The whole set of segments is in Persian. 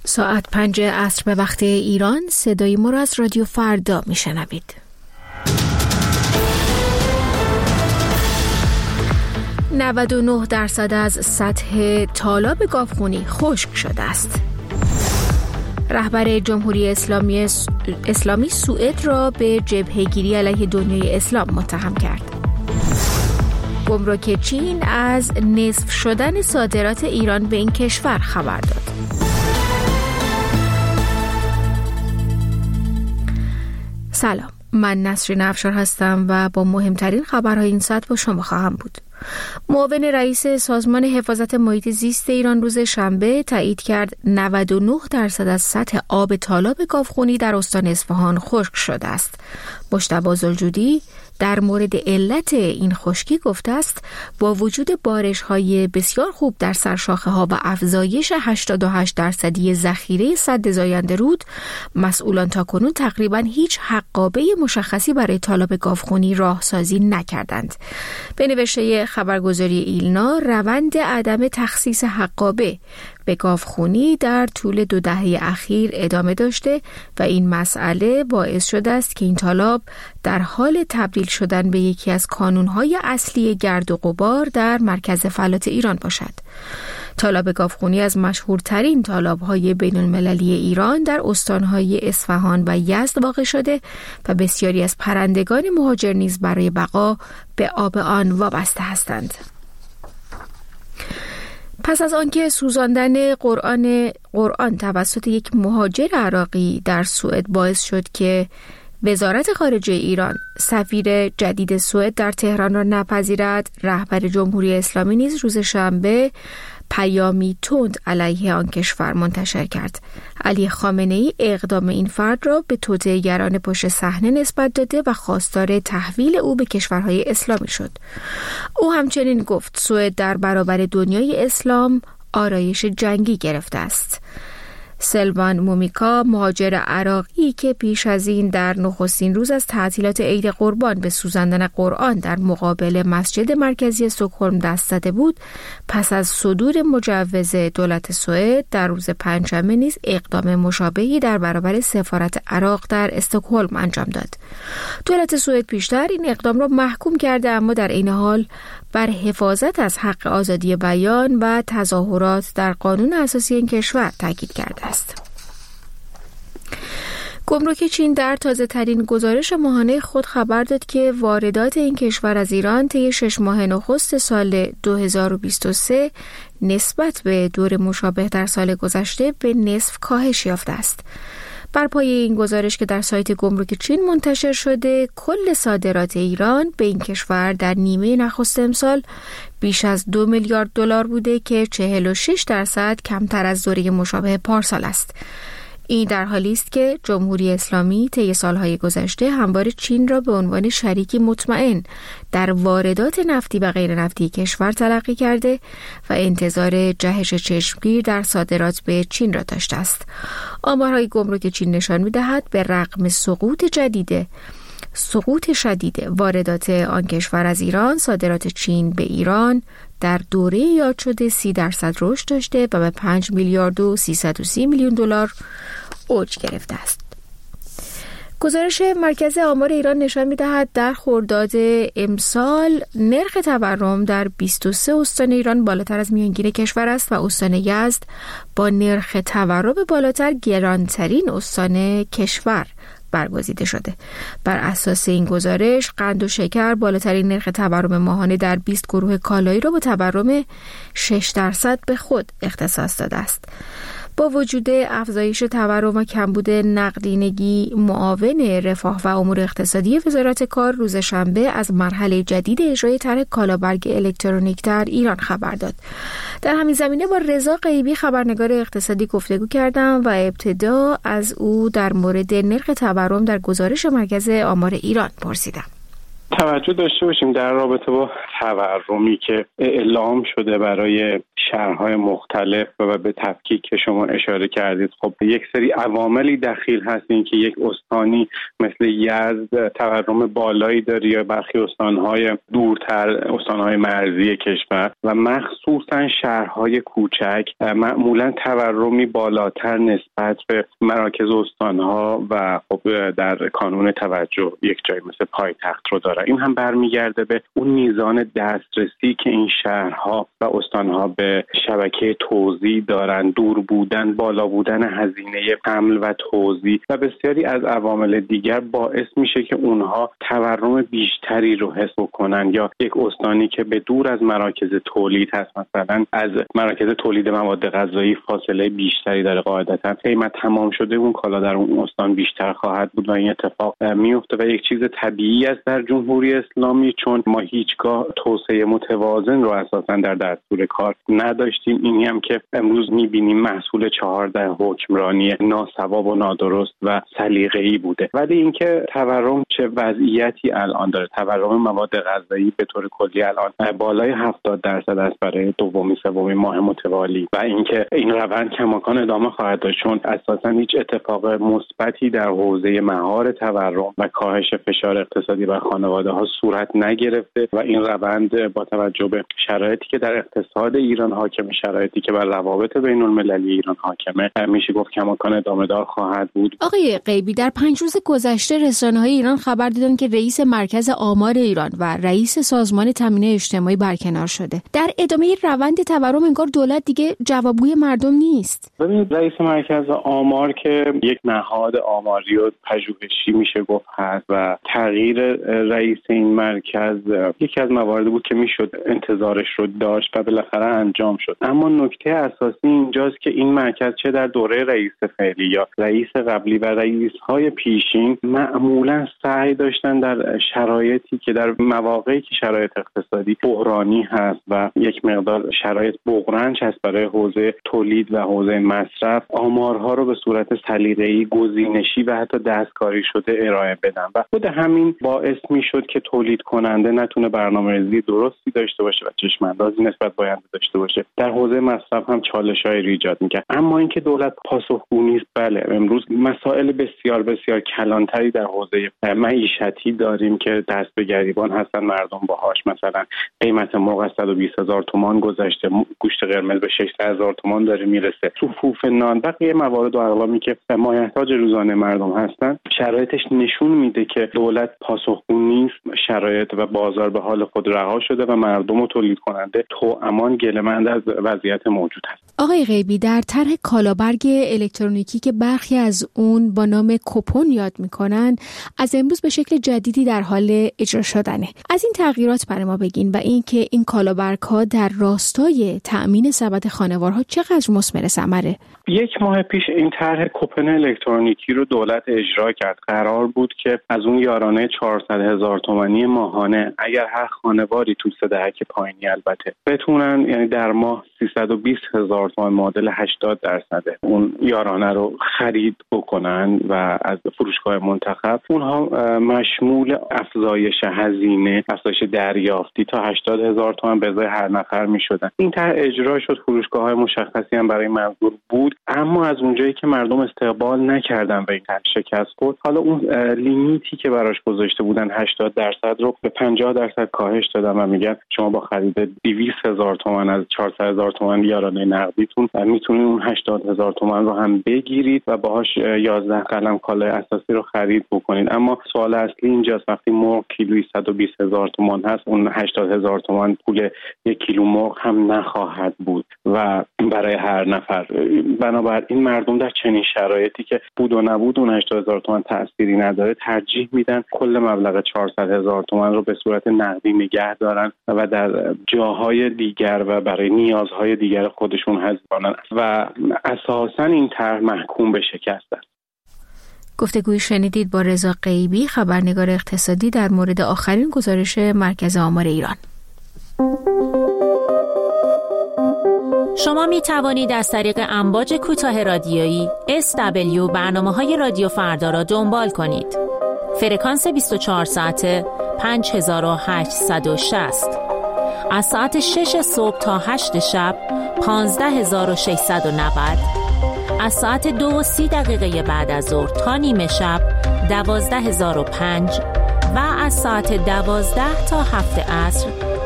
ساعت 5 عصر به وقت ایران. صدای ما را از رادیو فردا میشنوید. 99% از سطح تالاب گاوخونی خشک شده است. رهبر جمهوری اسلامی سوئد را به جبهه‌گیری علیه دنیای اسلام متهم کرد. گمرک چین از نصف شدن صادرات ایران به این کشور خبر داد. سلام، من نسرین افشار هستم و با مهمترین خبرهای این ساعت با شما خواهم بود. معاون رئیس سازمان حفاظت محیط زیست ایران روز شنبه تایید کرد 99% از سطح آب تالاب گاوخونی در استان اصفهان خشک شده است. مجتبی زلجودی در مورد علت این خشکی گفته است با وجود بارش‌های بسیار خوب در سرشاخه‌ها و افزایش 88% ذخیره سد زاینده رود، مسئولان تاکنون تقریباً هیچ حقابه مشخصی برای تالاب گاوخونی راهسازی نکردند. به نوشته خبرگزاری ایلنا، روند عدم تخصیص حقابه به گاوخونی در طول 2 دهه اخیر ادامه داشته و این مسئله باعث شده است که این تالاب در حال تبدیل شدن به یکی از کانونهای اصلی گرد و غبار در مرکز فلات ایران باشد. تالاب گاوخونی از مشهورترین تالاب‌های بین‌المللی ایران در استان‌های اصفهان و یزد واقع شده و بسیاری از پرندگان مهاجر نیز برای بقا به آب آن وابسته هستند. پس از آنکه سوزاندن قرآن توسط یک مهاجر عراقی در سوئد باعث شد که وزارت خارجه ایران سفیر جدید سوئد در تهران را نپذیرد، رهبر جمهوری اسلامی نیز روز شنبه پیامی تند علیه آن کشور منتشر کرد. علی خامنه‌ای اقدام این فرد را به توطئه‌گران پشت صحنه نسبت داده و خواستار تحویل او به کشورهای اسلامی شد. او همچنین گفت سوئد در برابر دنیای اسلام آرایش جنگی گرفته است. سلوان مومیکا، مهاجر عراقی که پیش از این در نخستین روز از تعطیلات عید قربان به سوزاندن قرآن در مقابل مسجد مرکزی استکهلم دست زده بود، پس از صدور مجوز دولت سوئد در روز پنجشنبه نیز اقدام مشابهی در برابر سفارت عراق در استکهلم انجام داد. دولت سوئد پیشتر این اقدام را محکوم کرده، اما در این حال بر حفاظت از حق آزادی بیان و تظاهرات در قانون اساسی این کشور تاکید کرده است. گمرک چین در تازه‌ترین گزارش ماهانه خود خبر داد که واردات این کشور از ایران طی 6 ماه نخست سال 2023 نسبت به دور مشابه در سال گذشته به نصف کاهش یافته است. بر پایه این گزارش که در سایت گمرک چین منتشر شده، کل صادرات ایران به این کشور در نیمه نخست امسال بیش از 2 میلیارد دلار بوده که 46% کمتر از دوره مشابه پارسال است. این در حالی است که جمهوری اسلامی طی سالهای گذشته همواره چین را به عنوان شریکی مطمئن در واردات نفتی و غیر نفتی کشور تلقی کرده و انتظار جهش چشمگیر در صادرات به چین را داشته است. آمارهای گمرک چین نشان می‌دهد به رغم سقوط شدید واردات آن کشور از ایران، صادرات چین به ایران در دوره یاد شده 30% رشد داشته و به 5 میلیارد و 330 میلیون دلار اوج گرفته است. گزارش مرکز آمار ایران نشان می‌دهد در خرداد امسال نرخ تورم در 23 استان ایران بالاتر از میانگین کشور است و استان یزد با نرخ تورم بالاتر گرانترین استان کشور برگزیده شده. بر اساس این گزارش قند و شکر بالاترین نرخ تورم ماهانه در 20 گروه کالایی را با تورم 6% به خود اختصاص داده است. با وجود افزایش تورم و کمبود نقدینگی، معاون رفاه و امور اقتصادی وزارت کار روز شنبه از مرحله جدید اجرای طرح کالابرگ الکترونیک در ایران خبر داد. در همین زمینه با رضا غیبی خبرنگار اقتصادی گفتگو کردم و ابتدا از او در مورد نرخ تورم در گزارش مرکز آمار ایران پرسیدم. توجه داشته باشیم در رابطه با تورمی که اعلام شده برای شهرهای مختلف و به تفکیک که شما اشاره کردید. خب یک سری عواملی دخیل هست، این که یک استانی مثل یزد تورم بالایی داره یا برخی استانهای دورتر، استانهای مرزی کشور و مخصوصا شهرهای کوچک معمولا تورمی بالاتر نسبت به مراکز استانها و خب در کانون توجه یک جای مثل پایتخت رو داره. این هم برمیگرده به اون میزان دسترسی که این شهرها و استانها به شبکه توزیع دارن، دور بودن، بالا بودن هزینه حمل و توزیع و بسیاری از عوامل دیگر باعث میشه که اونها تورم بیشتری رو حس کنن. یا یک استانی که به دور از مراکز تولید هست، مثلا از مراکز تولید مواد غذایی فاصله بیشتری داره، قاعدتا قیمت تمام شده اون کالا در اون استان بیشتر خواهد بود و این اتفاق میفته و یک چیز طبیعی است در جمهوری اسلامی، چون ما هیچگاه توسعه متوازن رو اساسا در دستور کار نداشتیم. اینی هم که امروز میبینیم محصول 14 حکمرانی ناصواب و نادرست و سلیقه‌ای بوده. ولی اینکه تورم چه وضعیتی الان داره، تورم مواد غذایی به طور کلی الان بالای 70% است برای دومی سومی ماه متوالی و اینکه این روند کماکان ادامه خواهد داشت، چون اساسا هیچ اتفاق مثبتی در حوزه مهار تورم و کاهش فشار اقتصادی بر خانواده‌ها صورت نگرفته و این روند با توجه به شرایطی که در اقتصاد ایران حاکمه، شرایطی که بر روابط بین‌المللی ایران حاکمه، میشه گفت کماکان ادامه دار خواهد بود. آقای غیبی، در 5 روز گذشته رسانه‌های ایران خبر دادن که رئیس مرکز آمار ایران و رئیس سازمان تامین اجتماعی برکنار شده. در ادامه روند تورم انگار دولت دیگه جوابگوی مردم نیست. ببینید، رئیس مرکز آمار که یک نهاد آماری و پژوهشی میشه گفت هست و تغییر رئیس این مرکز یکی از مواردی بود که میشد انتظارش رو داشت و بالاخره انجام شد. اما نکته اساسی اینجاست که این مرکز چه در دوره رئیس فعلی یا رئیس قبلی و رئیس‌های پیشین معمولا سعی داشتن در شرایطی که در مواقعی که شرایط اقتصادی بحرانی هست و یک مقدار شرایط بغرنج هست برای حوزه تولید و حوزه مصرف، آمارها رو به صورت سلیقه‌ای، گزینشی و حتی دستکاری شده ارائه بدن و خود همین باعث میشد که تولید کننده نتونه برنامه‌ریزی درستی داشته باشه و چشم‌اندازی نسبت به آینده داشته باشه. در حوزه مصرف هم چالش‌هایی ایجاد می‌کرد. اما اینکه دولت پاسخگو نیست، بله، امروز مسائل بسیار بسیار کلانتری در حوزه معیشتی داریم که دست به گریبان هستن مردم باهاش. مثلا قیمت مرغ از 120,000 تومان گذشته، گوشت قرمز به 600,000 تومان داره میرسه، صفوف نان، بقیه موارد و اقلامی که مایحتاج روزانه مردم هستن، شرایطش نشون میده که دولت پاسخگو نیست، شرایط و بازار به حال خود رها شده و مردم و تولید کننده توامان گله‌مند از وضعیت موجود هست. آقای غیبی، در طرح کالابرگ الکترونیکی که برخی از اون با نام کوپن یاد میکنن، از امروز به شکل جدیدی در حال اجرا شدنه. از این تغییرات برای ما بگین و اینکه این کالابرگ‌ها در راستای تأمین سبد خانوارها چقدر مثمر ثمره. 1 ماه پیش این طرح کوپن الکترونیکی رو دولت اجرا کرد. قرار بود که از اون یارانه 400,000 تومانی ماهانه اگر هر خانواری تو سه دهک پایینی البته بتونن، یعنی در ماه 320,000 تومان معادل 80% اون یارانه رو خرید بکنن و از فروشگاه منتخب اونها مشمول افزایش هزینه، افزایش دریافتی تا 80,000 تومان به ازای هر نفر میشدن. این طرح اجرا شد، فروشگاه‌های مشخصی هم برای منظور بود، اما از اونجایی که مردم استقبال نکردن و این طرح شکست خورد، حالا اون لیمیتی که براش گذاشته بودن 80% رو به 50% کاهش دادن و میگن شما با خرید 200,000 تومان از 400,000 تومان یارانه نقدیتون میتونید اون 80,000 تومان رو هم بگیرید و باهاش 11 قلم کالای اساسی رو خرید بکنید. اما سوال اصلی اینجاست، وقتی مرغ کیلویی 120,000 تومان هست، اون 80,000 تومان پول 1 کیلو مرغ هم نخواهد بود و برای هر نفر. بنابراین مردم در چنین شرایطی که بود و نبود اون 80,000 تومان تأثیری نداره، ترجیح میدن کل مبلغ 400,000 تومان رو به صورت نقدی نگه دارن و در جاهای دیگر و برای نیازهای دیگر خودشون حذف کنن و اساساً این طرح محکوم به شکست است. گفتگوی شنیدید با رضا غیبی، خبرنگار اقتصادی، در مورد آخرین گزارش مرکز آمار ایران. شما می توانید از طریق امواج کوتاه رادیویی SW برنامه‌های رادیو فردا را دنبال کنید. فرکانس 24 ساعته 5860. از ساعت 6 صبح تا 8 شب 15690. از ساعت 2:30 بعد از ظهر تا نیمه شب 12005 و از ساعت 12 تا 7 عصر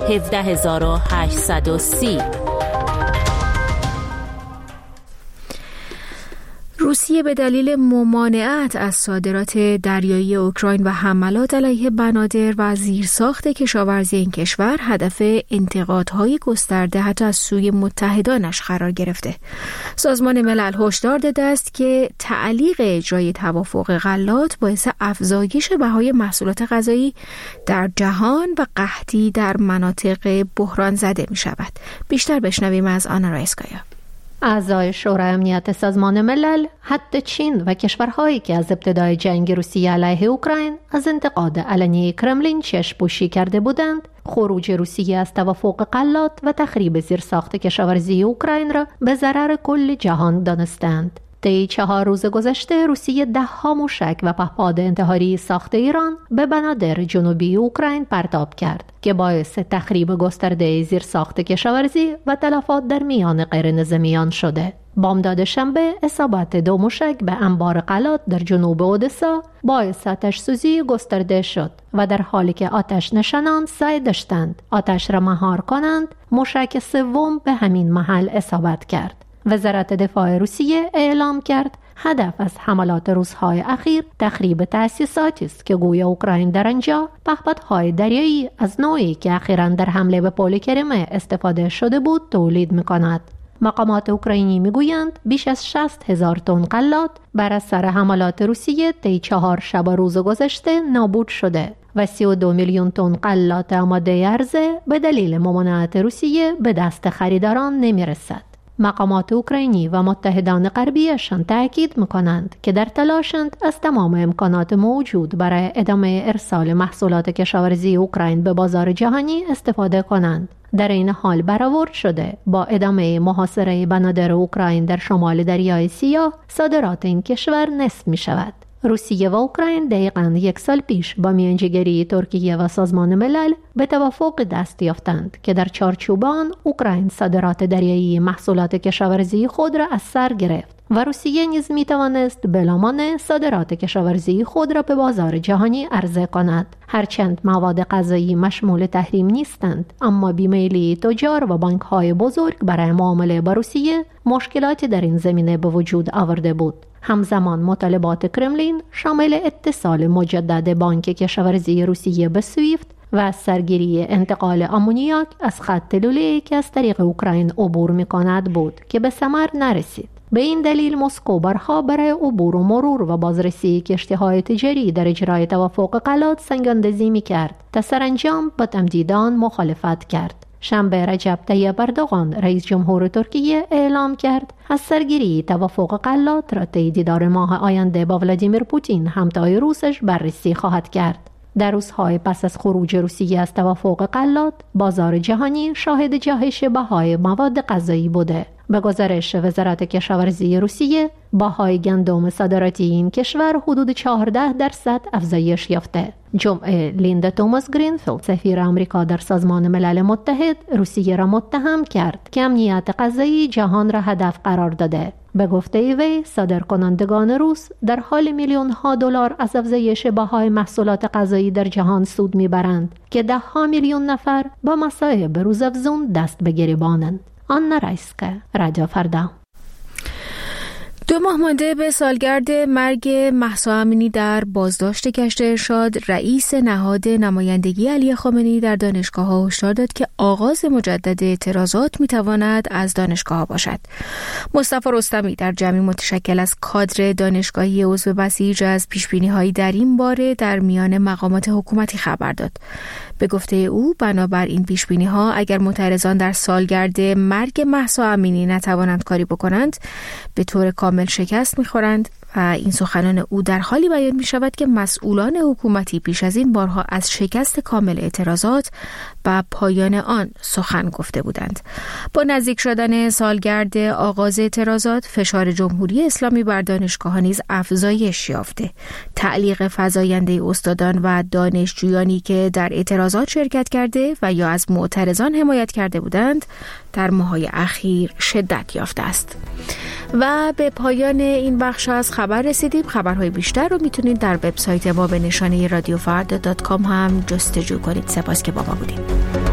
17830. روسیه به دلیل ممانعت از صادرات دریایی اوکراین و حملات علیه بنادر و زیرساخت کشاورزی این کشور هدف انتقادهای گسترده حتی از سوی متحدانش قرار گرفته. سازمان ملل هشدار داده است که تعلیق اجرای توافق غلات باعث افزایش بهای محصولات غذایی در جهان و قحطی در مناطق بحران زده می شود. بیشتر بشنویم از آنا رایسکایا. اعضای شورای امنیت سازمان ملل حتی چین و کشورهایی که از ابتدای جنگ روسیه علیه اوکراین از انتقاد علنی کرملین چشم‌پوشی کرده بودند، خروج روسیه از توافق غلات و تخریب زیرساخت کشاورزی اوکراین را به ضرر کل جهان دانستند. طی 4 روز گذشته روسیه 10 موشک و پهپاد انتحاری ساخت ایران به بنادر جنوبی اوکراین پرتاب کرد که باعث تخریب گسترده زیرساخت کشاورزی و تلفات در میان غیرنظامیان شده. بامداد شنبه اصابت 2 موشک به انبار غلات در جنوب اودسا باعث آتش سوزی گسترده شد و در حالی که آتش نشانان سعی داشتند آتش را مهار کنند، موشک سوم به همین محل اصابت کرد. وزارت دفاع روسیه اعلام کرد هدف از حملات روزهای اخیر تخریب تأسیساتی است که گویا اوکراین در آنجا پهپادهای دریایی از نوعی که اخیراً در حمله به پل کریمه استفاده شده بود تولید می‌کند. مقامات اوکراینی میگویند بیش از 60,000 تن غلات بر اثر حملات روسیه طی 4 شب روز گذشته نابود شده و 32 میلیون تن غلات آماده عرضه به دلیل ممانعت روسیه به دست خریداران نمی‌رسد. مقامات اوکراینی و متحدان غربیشان تأکید می‌کنند که در تلاشند از تمام امکانات موجود برای ادامه ارسال محصولات کشاورزی اوکراین به بازار جهانی استفاده کنند. در این حال برآورد شده با ادامه محاصره بنادر اوکراین در شمال دریای سیاه صادرات این کشور نصف می‌شود. روسیه و اوکراین دقیقاً 1 سال پیش با میانجیگری ترکیه و سازمان ملل به توافق دست یافتند که در چارچوب آن اوکراین صادرات دریایی محصولات کشاورزی خود را از سر گرفت و روسیه نیز میتوانست بلامانع صادرات کشاورزی خود را به بازار جهانی عرضه کند. هرچند مواد غذایی مشمول تحریم نیستند، اما بیمیلی تجار و بانک‌های بزرگ برای معامله با روسیه مشکلاتی در این زمینه به وجود آورده بود. همزمان مطالبات کرملین شامل اتصال مجدد بانک کشاورزی روسیه به سویفت و سرگیری انتقال آمونیاک از خط لوله‌ای که از طریق اوکراین عبور می‌کند بود که به ثمر نرسید. به این دلیل مسکو بارها برای عبور و مرور و بازرسی کشتی‌های تجاری در اجرای توافق غلات سنگاندازی می‌کرد تا سرانجام با تمدید آن مخالفت کرد. شنبه رجب طیب اردوغان رئیس جمهور ترکیه اعلام کرد از سرگیری توافق غلات را طی دیدار ماه آینده با ولادیمیر پوتین همتای روسش بررسی خواهد کرد. در روزهای پس از خروج روسیه از توافق غلات، بازار جهانی شاهد جهش بهای مواد غذایی بوده. به گزارش وزارت کشاورزی روسیه، بهای گندم صادراتی این کشور حدود 14% افزایش یافته. جمعه لیندا توماس گرینفیلد، سفیر آمریکا در سازمان ملل متحد، روسیه را متهم کرد که امنیت غذایی جهان را هدف قرار داده. به گفته وی، صادرکنندگان روس در حال میلیون‌ها دلار از افزایش بهای محصولات غذایی در جهان سود میبرند که 10 میلیون نفر با مصائب روزافزون دست به گریبانند. آنا رایسکا، رادیو فردا. 2 ماه مانده به سالگرد مرگ مهسا امینی در بازداشت گشت ارشاد، رئیس نهاد نمایندگی علی خامنه‌ای در دانشگاه‌ها هشدار داد که آغاز مجدد اعتراضات می‌تواند از دانشگاه‌ها باشد. مصطفی رستمی در جمعی متشکل از کادر دانشگاهی عضو بسیج از پیشبینی‌هایی در این باره در میان مقامات حکومتی خبر داد. به گفته او، بنابر این پیشبینی‌ها اگر معترضان در سالگرد مرگ مهسا امینی نتوانند کاری بکنند، به طور کامل شکست می‌خورند و این سخنان او در حالی بیان می‌شود که مسئولان حکومتی پیش از این بارها از شکست کامل اعتراضات و پایان آن سخن گفته بودند. با نزدیک شدن سالگرد آغاز اعتراضات، فشار جمهوری اسلامی بر دانشگاه‌ها نیز افزایش یافته. تعلیق فزاینده استادان و دانشجویانی که در اعتراضات شرکت کرده و یا از معترضان حمایت کرده بودند در ماه‌های اخیر شدت یافته است. و به پایان این بخش از خبر رسیدیم. خبرهای بیشتر رو میتونید در وبسایت ما به نشانه رادیوفردا.com هم جستجو کنید. سپاس که با ما بودید.